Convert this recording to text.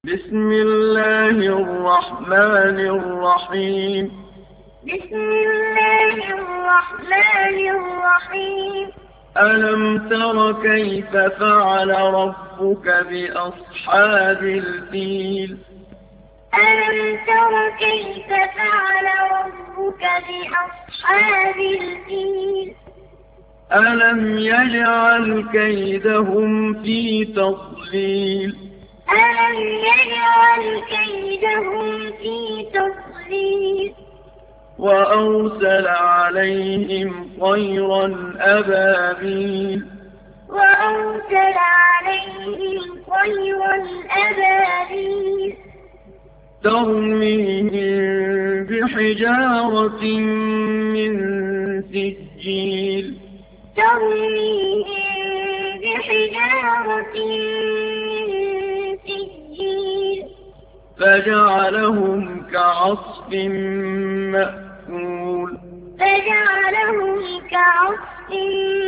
بسم الله الرحمن الرحيم. بسم الله الرحمن الرحيم. ألم تر كيف فعل ربك بأصحاب الفيل؟ ألم تر كيف فعل ربك بأصحاب الفيل؟ ألم يجعل كيدهم في تضليل؟ ألم يجعل كيدهم في تضليل؟ وأرسل عليهم طيرا أبابيل وأرسل عليهم طيرا أبابيل ترميهم بحجارة من سجيل ترميهم بحجارة من سجيل فجعلهم كعصف مأكول. فجعلهم كعصف